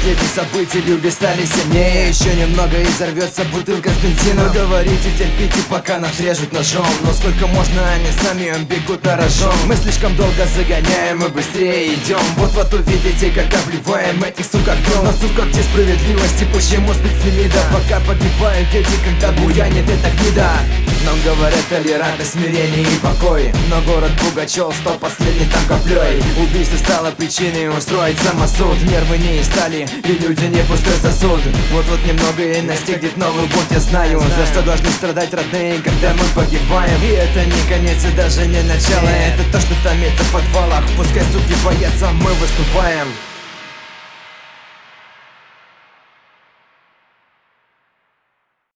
этих событий люди стали сильнее. Еще немного и взорвется бутылка с бензином. Говорите, терпите, пока нас режут ножом. Но сколько можно, они сами бегут на рожон. Мы слишком долго загоняем и быстрее идем. Вот увидите, когда вливаем этих сука гром. Но сука, где справедливость и почему спит Фемида? Пока погибают дети, когда буянит эта гнида. Нам говорят толерантность, смирение и покой. Но город Пугачев стал последней там коплей. Убийство стало причиной устроить самосуд. Нервы не стали, и люди не пустой сосуд. Вот немного и настигнет новый бунт, я знаю. За что должны страдать родные, когда мы погибаем. И это не конец и даже не начало. Это то, что томится в подвалах. Пускай суки боятся, мы выступаем.